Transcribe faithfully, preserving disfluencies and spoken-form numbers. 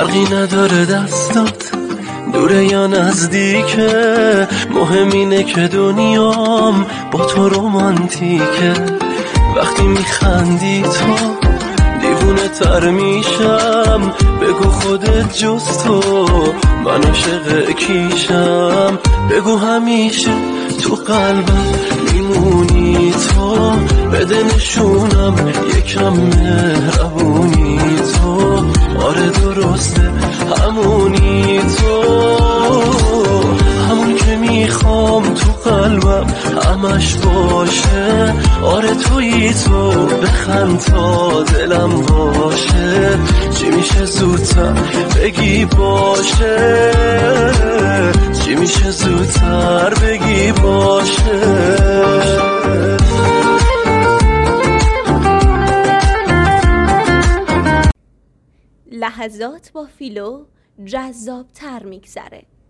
فرقی نداره دستات دوره یا نزدیکه، مهم اینه که دنیام با تو رومانتیکه. وقتی میخندی تو دیوونه تر میشم، بگو خودت جز تو من عاشق کیشم. بگو همیشه تو قلبم میمونی تو، بده نشونم یکم مهربونی تو. آره درسته همونی تو، همون که میخوام تو قلبم همش باشه. آره تویی تو، بخند تا دلم باشه. چی میشه زودتر بگی باشه، چی میشه زودتر بگی باشه. لحظات با فیلو جذاب تر میگذره.